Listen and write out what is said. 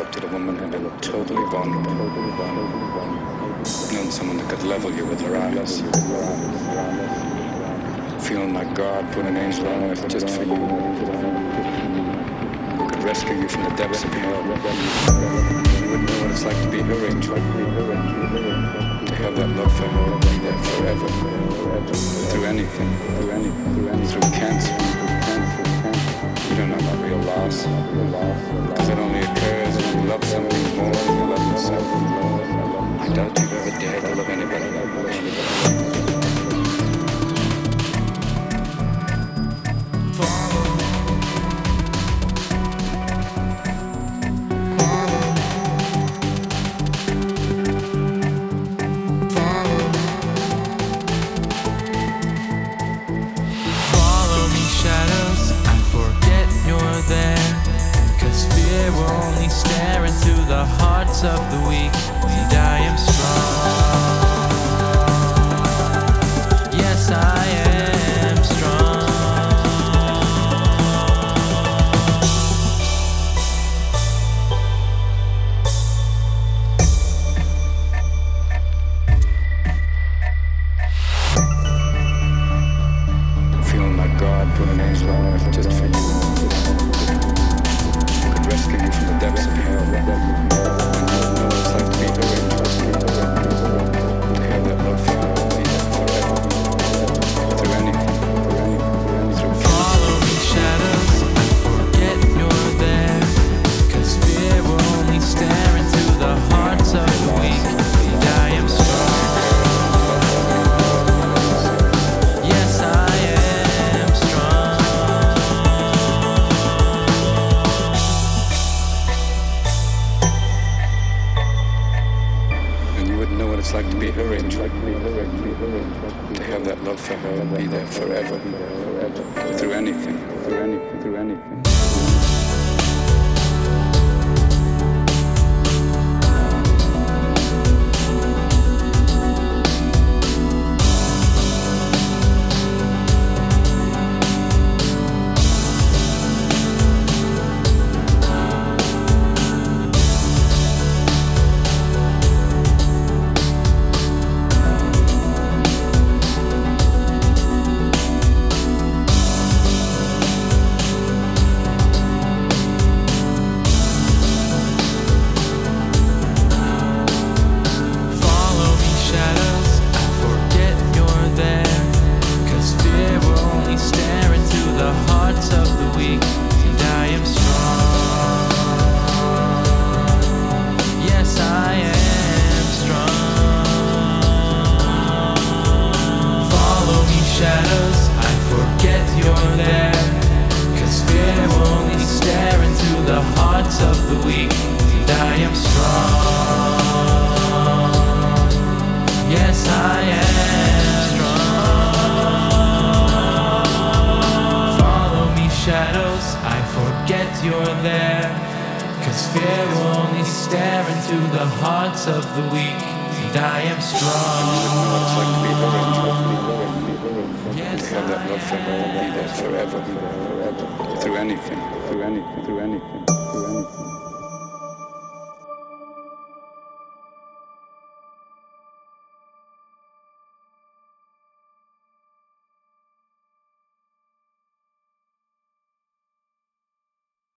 looked at a woman and been totally vulnerable. Known someone that could level you with her eyes. Feeling like God put an angel on earth just for you. Could rescue you from the depths of hell. You wouldn't know what it's like to be her angel. To have that love for her, be there forever. Through anything, through cancer. You don't know about real loss. Because it only occurs when you love something more than you love yourself. I doubt you've ever dared to love anybody. Of the weak, and I am strong. Yes, I am strong. Feeling like God put an angel on earth just for you. Could rescue you from the depths of hell. It's like to be her angel, to have that love for her and be there forever, through anything. Of the weak, and I am strong. Yes, I am strong. Follow me, shadows, I forget you're there. 'Cause fear will only stare into the hearts of the weak, and I am strong. It's like to be her angel. Yes, to have that love for her and be there forever. Through anything.